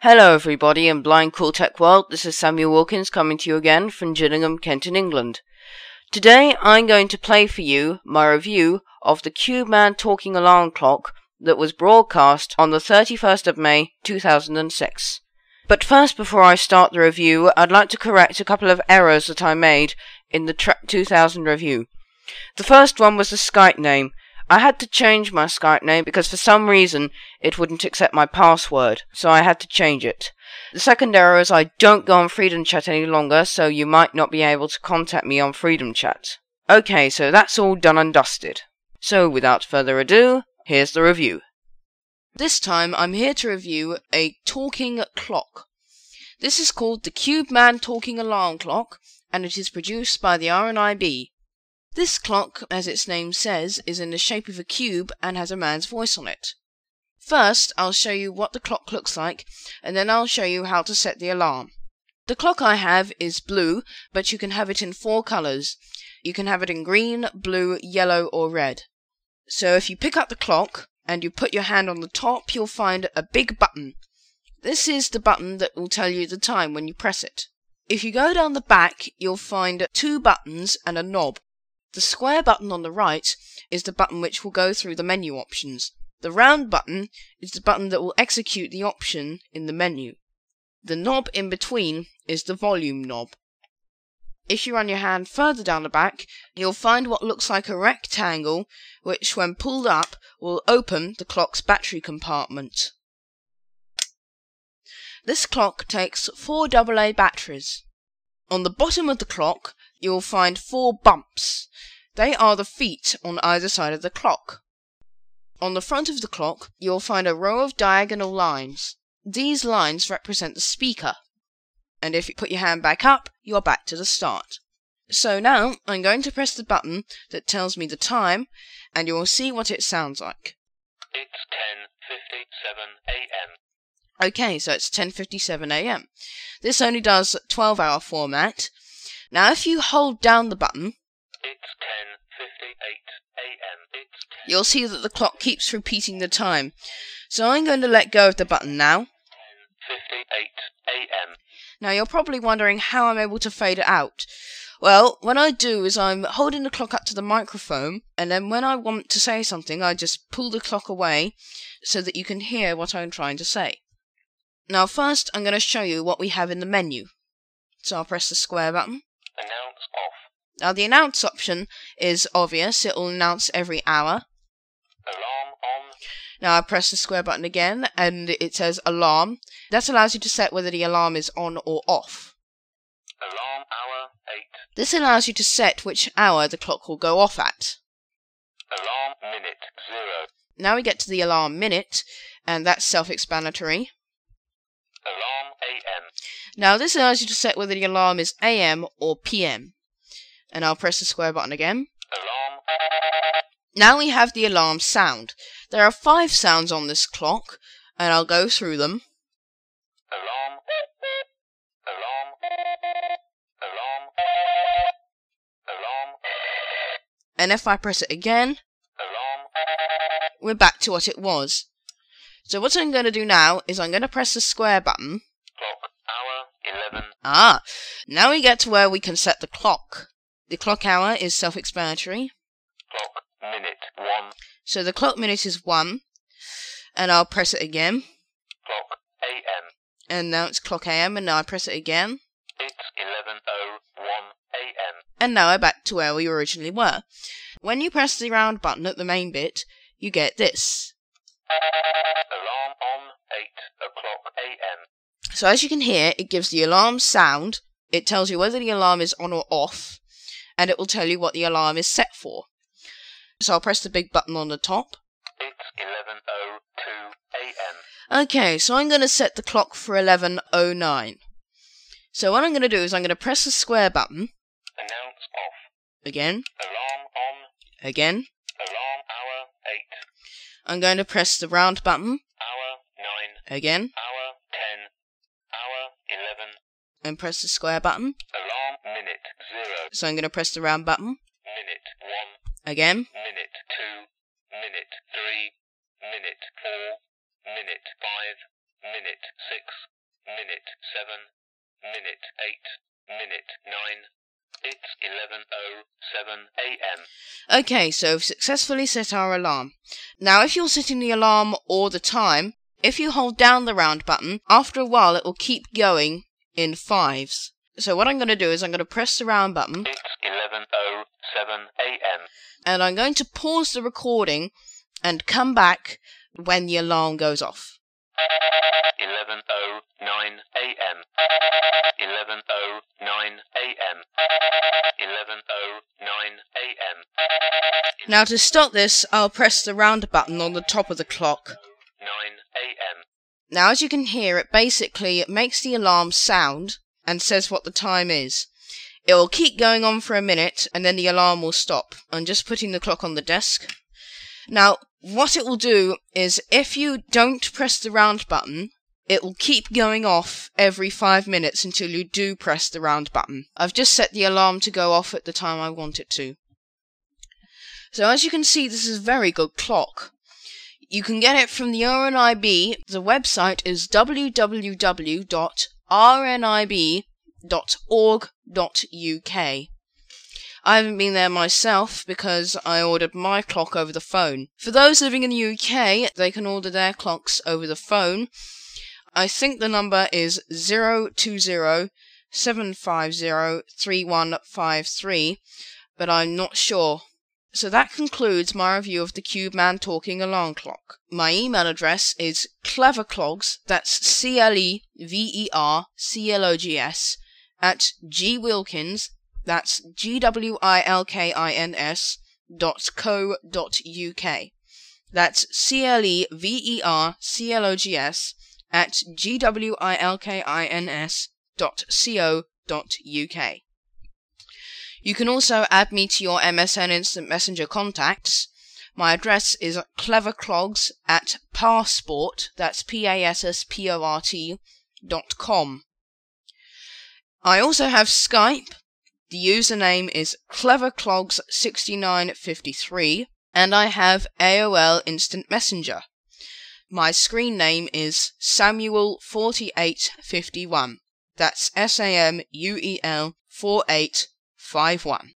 Hello everybody in Blind Cool Tech World, this is Samuel Wilkins coming to you again from Gillingham, Kent in England. Today I'm going to play for you my review of the CubeMan Talking Alarm Clock that was broadcast on the 31st of May 2006. But first, before I start the review, I'd like to correct a couple of errors that I made in the Trek 2000 review. The first one was the Skype name. I had to change my Skype name because for some reason it wouldn't accept my password, so I had to change it. The second error is I don't go on Freedom Chat any longer, so you might not be able to contact me on Freedom Chat. Okay, so that's all done and dusted. So without further ado, here's the review. This time I'm here to review a talking clock. This is called the CubeMan Talking Alarm Clock, and it is produced by the RNIB. This clock, as its name says, is in the shape of a cube and has a man's voice on it. First, I'll show you what the clock looks like, and then I'll show you how to set the alarm. The clock I have is blue, but you can have it in 4 colours. You can have it in green, blue, yellow, or red. So if you pick up the clock, and you put your hand on the top, you'll find a big button. This is the button that will tell you the time when you press it. If you go down the back, you'll find 2 buttons and a knob. The square button on the right is the button which will go through the menu options. The round button is the button that will execute the option in the menu. The knob in between is the volume knob. If you run your hand further down the back, you'll find what looks like a rectangle which, when pulled up, will open the clock's battery compartment. This clock takes 4 AA batteries. On the bottom of the clock, you'll find 4 bumps. They are the feet on either side of the clock. On the front of the clock, you'll find a row of diagonal lines. These lines represent the speaker. And if you put your hand back up, you're back to the start. So now, I'm going to press the button that tells me the time, and you will see what it sounds like. It's 10:57 a.m. Okay, so it's 10:57 a.m. This only does 12-hour format. Now if you hold down the button, It's 10:58 a.m. you'll see that the clock keeps repeating the time. So I'm going to let go of the button now. 10:58 a.m. Now you're probably wondering how I'm able to fade it out. Well, what I do is I'm holding the clock up to the microphone, and then when I want to say something, I just pull the clock away so that you can hear what I'm trying to say. Now first, I'm going to show you what we have in the menu. So I'll press the square button. Announce off. Now the announce option is obvious, it will announce every hour. Alarm on. Now I press the square button again, and it says alarm. That allows you to set whether the alarm is on or off. Alarm hour 8. This allows you to set which hour the clock will go off at. Alarm minute 0. Now we get to the alarm minute, and that's self-explanatory. Alarm AM. Now this allows you to set whether the alarm is AM or PM. And I'll press the square button again. Alarm. Now we have the alarm sound. There are 5 sounds on this clock, and I'll go through them. Alarm. Alarm. Alarm. Alarm. And if I press it again, Alarm. we're back to what it was. So what I'm going to do now is I'm going to press the square button. Clock hour 11. Now we get to where we can set the clock. The clock hour is self-explanatory. Clock minute 1. So the clock minute is 1. And I'll press it again. Clock AM. And now it's clock AM, and now I press it again. It's 11:01 a.m. And now we're back to where we originally were. When you press the round button at the main bit, you get this. Alarm on 8 o'clock a.m. So as you can hear, it gives the alarm sound, it tells you whether the alarm is on or off, and it will tell you what the alarm is set for. So I'll press the big button on the top. It's 11:02 a.m. Okay, so I'm going to set the clock for 11:09. So what I'm going to do is I'm going to press the square button. Announce off. Again. Alarm on. Again. Alarm hour 8. I'm going to press the round button. Hour 9. Again. Hour 10. Hour 11. And press the square button. Alarm minute 0. So I'm going to press the round button. Minute 1. Again. Minute 2. Minute 3. Minute 4. Minute 5. Minute 6. minute 7, minute 8, minute 9. It's 11:07 a.m. Okay, so we've successfully set our alarm. Now if you're setting the alarm all the time, if you hold down the round button, after a while it will keep going in fives. So what I'm going to do is I'm going to press the round button. It's 11:07 a.m. And I'm going to pause the recording and come back when the alarm goes off. 11:09 a.m. 11:09 a.m. 11:09 a.m. Now to stop this, I'll press the round button on the top of the clock. 9 a.m. Now as you can hear, it makes the alarm sound and says what the time is. It will keep going on for a minute and then the alarm will stop. I'm just putting the clock on the desk. Now what it will do is if you don't press the round button, it will keep going off every 5 minutes until you do press the round button. I've just set the alarm to go off at the time I want it to. So as you can see, this is a very good clock. You can get it from the RNIB. The website is www.rnib.org.uk. I haven't been there myself because I ordered my clock over the phone. For those living in the UK, they can order their clocks over the phone. I think the number is 020-750-3153, but I'm not sure. So that concludes my review of the CubeMan Talking Alarm Clock. My email address is cleverclogs, that's CLEVERCLOGS, at gwilkins, that's GWILKINS.co.uk. That's CLEVERCLOGS at gwilkins.co.uk. You can also add me to your MSN Instant Messenger contacts. My address is cleverclogs at passport, that's passport.com. I also have Skype. The username is cleverclogs6953, and I have AOL Instant Messenger. My screen name is Samuel4851. That's SAMUEL 4851.